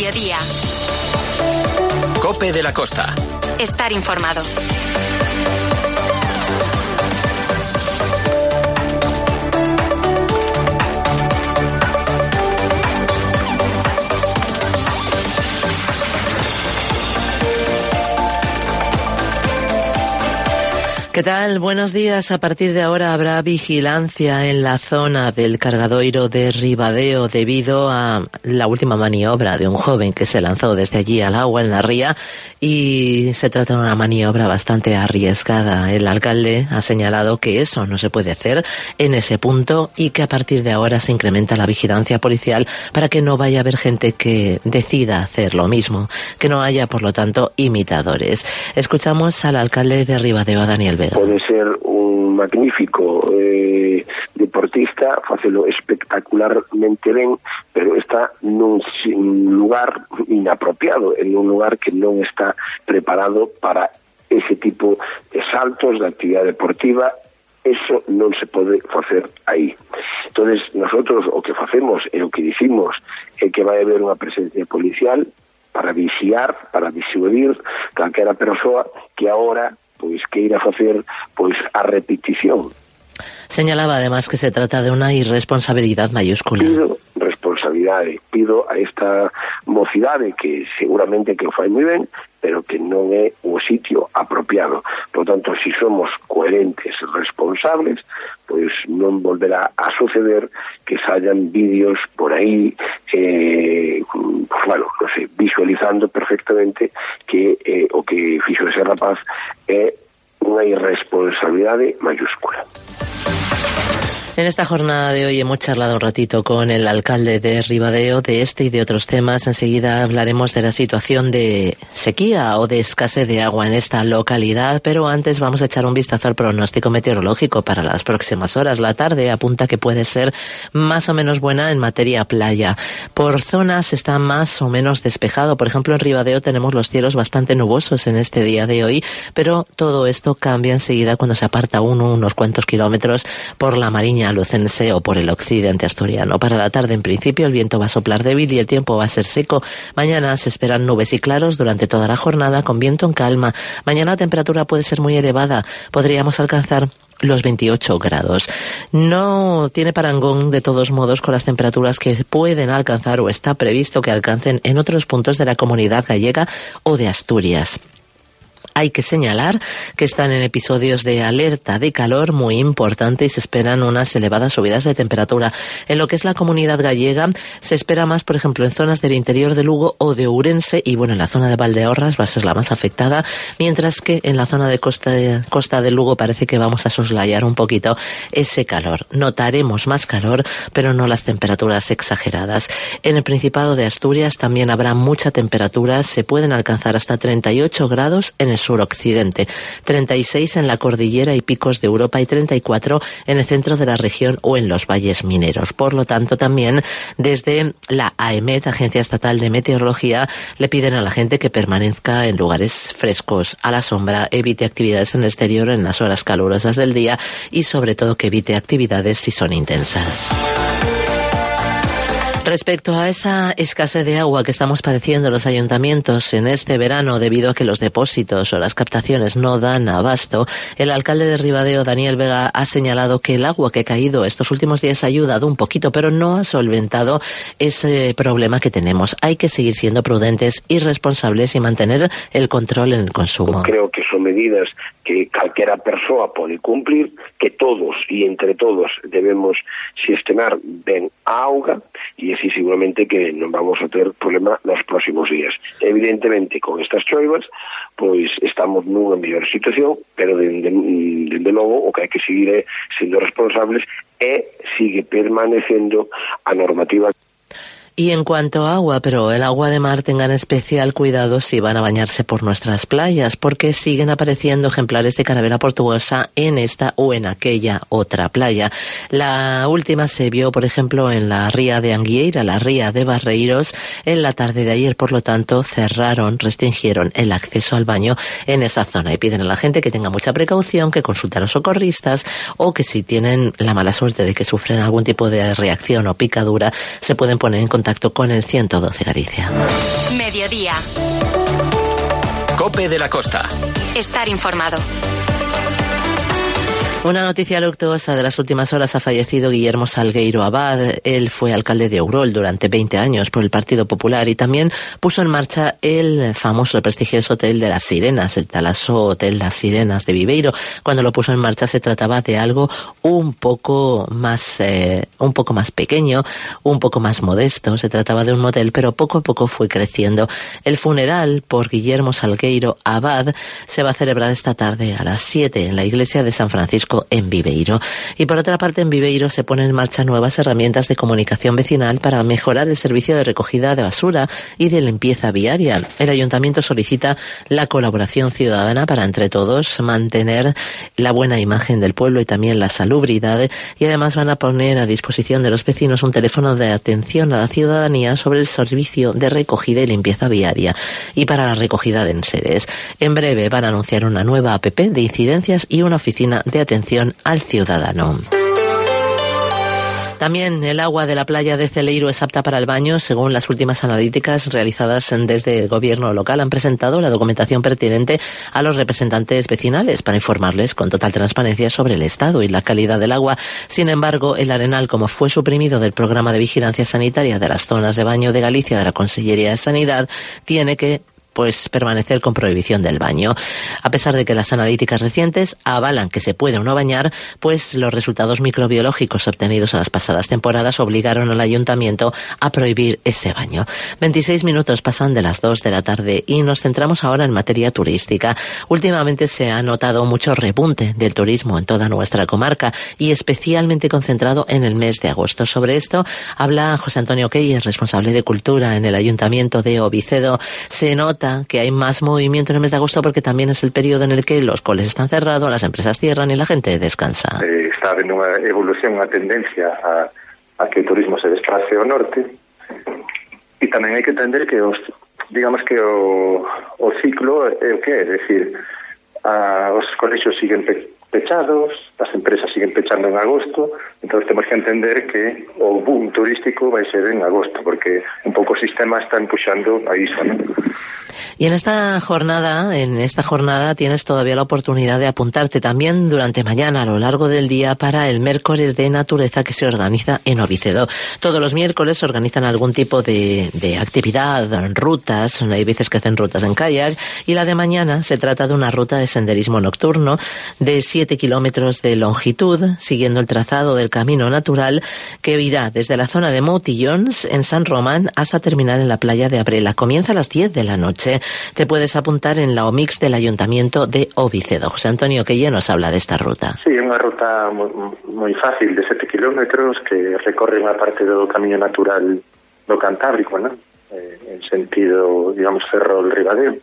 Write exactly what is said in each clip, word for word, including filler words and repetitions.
mediodía. COPE de la Costa. Estar informado. ¿Qué tal? Buenos días. A partir de ahora habrá vigilancia en la zona del cargadoiro de Ribadeo debido a la última maniobra de un joven que se lanzó desde allí al agua en la ría, y se trata de una maniobra bastante arriesgada. El alcalde ha señalado que eso no se puede hacer en ese punto y que a partir de ahora se incrementa la vigilancia policial para que no vaya a haber gente que decida hacer lo mismo, que no haya, por lo tanto, imitadores. Escuchamos al alcalde de Ribadeo, a Daniel Vega. Pode ser un magnífico eh, deportista, facelo espectacularmente ben, pero está nun lugar inapropiado, en un lugar que non está preparado para ese tipo de saltos de actividade deportiva. Eso non se pode facer aí. Entonces, nosotros o que facemos e o que dicimos é que vai haber unha presencia policial para vixiar, para disuadir calquera persoa que agora pois queira facer pois a repetición. Señalaba además que se trata de una irresponsabilidad mayúscula. Pido responsabilidade, pido a esta mocidade que seguramente que o fai moi ben, pero que non é o sitio apropiado. Por tanto, si somos coherentes e responsables, pois non volverá a suceder que sallan vídeos por aí, eh, bueno, non sei, visualizando perfectamente que eh, o que fixo ese rapaz é unha irresponsabilidade mayúscula. En esta jornada de hoy hemos charlado un ratito con el alcalde de Ribadeo de este y de otros temas. Enseguida hablaremos de la situación de sequía o de escasez de agua en esta localidad, pero antes vamos a echar un vistazo al pronóstico meteorológico para las próximas horas. La tarde apunta que puede ser más o menos buena en materia playa. Por zonas está más o menos despejado. Por ejemplo, en Ribadeo tenemos los cielos bastante nubosos en este día de hoy, pero todo esto cambia enseguida cuando se aparta uno unos cuantos kilómetros por la Mariña Lucense o por el occidente asturiano. Para la tarde, en principio, el viento va a soplar débil y el tiempo va a ser seco. Mañana se esperan nubes y claros durante toda la jornada, con viento en calma. Mañana la temperatura puede ser muy elevada. Podríamos alcanzar los veintiocho grados. No tiene parangón, de todos modos, con las temperaturas que pueden alcanzar o está previsto que alcancen en otros puntos de la comunidad gallega o de Asturias. Hay que señalar que están en episodios de alerta de calor muy importante y se esperan unas elevadas subidas de temperatura. En lo que es la comunidad gallega se espera más, por ejemplo, en zonas del interior de Lugo o de Ourense, y bueno, en la zona de Valdeorras va a ser la más afectada, mientras que en la zona de Costa de, Costa de Lugo parece que vamos a soslayar un poquito ese calor. Notaremos más calor, pero no las temperaturas exageradas. En el Principado de Asturias también habrá mucha temperatura, se pueden alcanzar hasta treinta y ocho grados en el suroccidente, treinta y seis en la cordillera y picos de Europa y treinta y cuatro en el centro de la región o en los valles mineros. Por lo tanto, también desde la AEMET, Agencia Estatal de Meteorología, le piden a la gente que permanezca en lugares frescos, a la sombra, evite actividades en el exterior en las horas calurosas del día y sobre todo que evite actividades si son intensas. Respecto a esa escasez de agua que estamos padeciendo los ayuntamientos en este verano debido a que los depósitos o las captaciones no dan abasto, el alcalde de Ribadeo, Daniel Vega, ha señalado que el agua que ha caído estos últimos días ha ayudado un poquito, pero no ha solventado ese problema que tenemos. Hay que seguir siendo prudentes y responsables y mantener el control en el consumo. Creo que son medidas que calquera persoa pode cumplir, que todos e entre todos debemos xestionar ben a auga, e así seguramente que non vamos a ter problema nos próximos días. Evidentemente, con estas choivas, pois estamos nunha mellor situación, pero dende, dende logo o que hai que seguir é sendo responsables e sigue permanecendo a normativa. Y en cuanto a agua, pero el agua de mar, tengan especial cuidado si van a bañarse por nuestras playas, porque siguen apareciendo ejemplares de carabela portuguesa en esta o en aquella otra playa. La última se vio, por ejemplo, en la ría de Anguieira, la ría de Barreiros, en la tarde de ayer. Por lo tanto, cerraron, restringieron el acceso al baño en esa zona y piden a la gente que tenga mucha precaución, que consulte a los socorristas o que si tienen la mala suerte de que sufren algún tipo de reacción o picadura, se pueden poner en contacto contacto con el ciento doce Galicia. Mediodía. COPE de la Costa. Estar informado. Una noticia luctuosa de las últimas horas: ha fallecido Guillermo Salgueiro Abad. Él fue alcalde de Ourol durante veinte años por el Partido Popular y también puso en marcha el famoso, el prestigioso Hotel de las Sirenas, el Talaso Hotel Las Sirenas de Viveiro. Cuando lo puso en marcha se trataba de algo un poco más, eh, un poco más pequeño, un poco más modesto. Se trataba de un motel, pero poco a poco fue creciendo. El funeral por Guillermo Salgueiro Abad se va a celebrar esta tarde a las siete en la iglesia de San Francisco en Viveiro. Y por otra parte, en Viveiro se ponen en marcha nuevas herramientas de comunicación vecinal para mejorar el servicio de recogida de basura y de limpieza viaria. El ayuntamiento solicita la colaboración ciudadana para, entre todos, mantener la buena imagen del pueblo y también la salubridad, y además van a poner a disposición de los vecinos un teléfono de atención a la ciudadanía sobre el servicio de recogida y limpieza viaria y para la recogida de enseres. En breve van a anunciar una nueva app de incidencias y una oficina de atención al ciudadano. También el agua de la playa de Celeiro es apta para el baño. Según las últimas analíticas realizadas desde el gobierno local, han presentado la documentación pertinente a los representantes vecinales para informarles con total transparencia sobre el estado y la calidad del agua. Sin embargo, el Arenal, como fue suprimido del programa de vigilancia sanitaria de las zonas de baño de Galicia de la Consellería de Sanidad, tiene que pues permanecer con prohibición del baño. A pesar de que las analíticas recientes avalan que se puede o no bañar, pues los resultados microbiológicos obtenidos en las pasadas temporadas obligaron al ayuntamiento a prohibir ese baño. veintiséis minutos pasan de las dos de la tarde y nos centramos ahora en materia turística. Últimamente se ha notado mucho repunte del turismo en toda nuestra comarca y especialmente concentrado en el mes de agosto. Sobre esto habla José Antonio Queyes, responsable de Cultura en el Ayuntamiento de Ovicedo. Se nota que hay más movimiento en el mes de agosto porque también es el periodo en el que los coles están cerrados, las empresas cierran y la gente descansa. Eh, está habiendo unha evolución, unha tendencia a, a que o turismo se desplace ao norte, e tamén hai que entender que os, digamos que o, o ciclo é o que é, é dicir, a, os colexios siguen pe, pechados, as empresas siguen pechando en agosto, entón temos que entender que o boom turístico vai ser en agosto, porque un pouco o sistema está empuxando a iso, non? Y en esta jornada, en esta jornada tienes todavía la oportunidad de apuntarte también durante mañana a lo largo del día para el miércoles de naturaleza que se organiza en Ovicedo. Todos los miércoles se organizan algún tipo de, de actividad, rutas, hay veces que hacen rutas en kayak, y la de mañana se trata de una ruta de senderismo nocturno de siete kilómetros de longitud, siguiendo el trazado del camino natural que irá desde la zona de Moutillons en San Román hasta terminar en la playa de Abrela. Comienza a las diez de la noche. Te puedes apuntar en la Omix del Ayuntamiento de Ovicedo. José Antonio Queye nos habla de esta ruta. Sí, é unha ruta moi, moi fácil de sete kilómetros que recorre unha parte do camiño natural do Cantábrico, ¿no? Eh, en sentido, digamos, Ferrol-Ribadeo.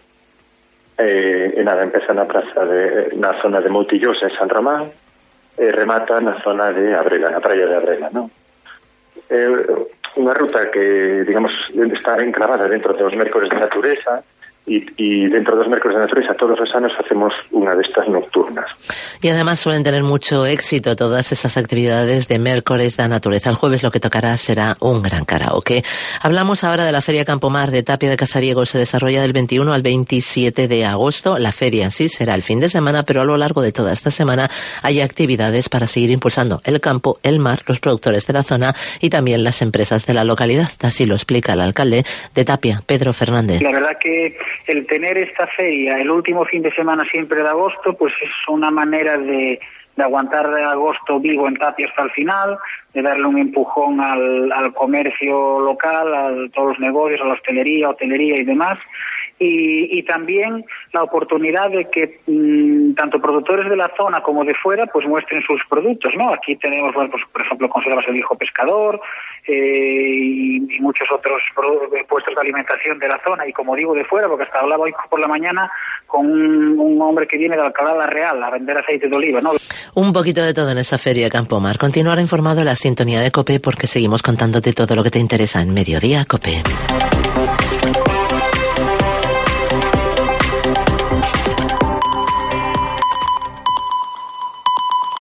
Eh, e nada, empeza na praza de, na zona de Moutillós en San Román e remata na zona de Abrela, na praia de Abrela, ¿no? Eh, unha ruta que, digamos, está enclavada dentro dos mércores de natureza y, y dentro dos mércores de natureza todos os anos hacemos unha destas nocturnas. Y además suelen tener mucho éxito todas esas actividades de miércoles de naturaleza. El jueves lo que tocará será un gran karaoke. Hablamos ahora de la Feria Campomar de Tapia de Casariego. Se desarrolla del veintiuno al veintisiete de agosto. La feria en sí será el fin de semana, pero a lo largo de toda esta semana hay actividades para seguir impulsando el campo, el mar, los productores de la zona y también las empresas de la localidad. Así lo explica el alcalde de Tapia, Pedro Fernández. La verdad que el tener esta feria el último fin de semana siempre de agosto, pues es una manera de, de aguantar agosto vivo en Tapia hasta el final, de darle un empujón al, al comercio local, a todos los negocios, a la hostelería, hotelería y demás. Y, y también la oportunidad de que mmm, tanto productores de la zona como de fuera pues muestren sus productos, ¿no? Aquí tenemos, bueno, pues, por ejemplo, conservas El Hijo Pescador eh, y, y muchos otros puestos de alimentación de la zona y, como digo, de fuera, porque hasta hablaba hoy por la mañana con un, un hombre que viene de Alcalá la Real a vender aceite de oliva, ¿no? Un poquito de todo en esa feria Campomar. Continuará informado en la sintonía de COPE porque seguimos contándote todo lo que te interesa en Mediodía COPE.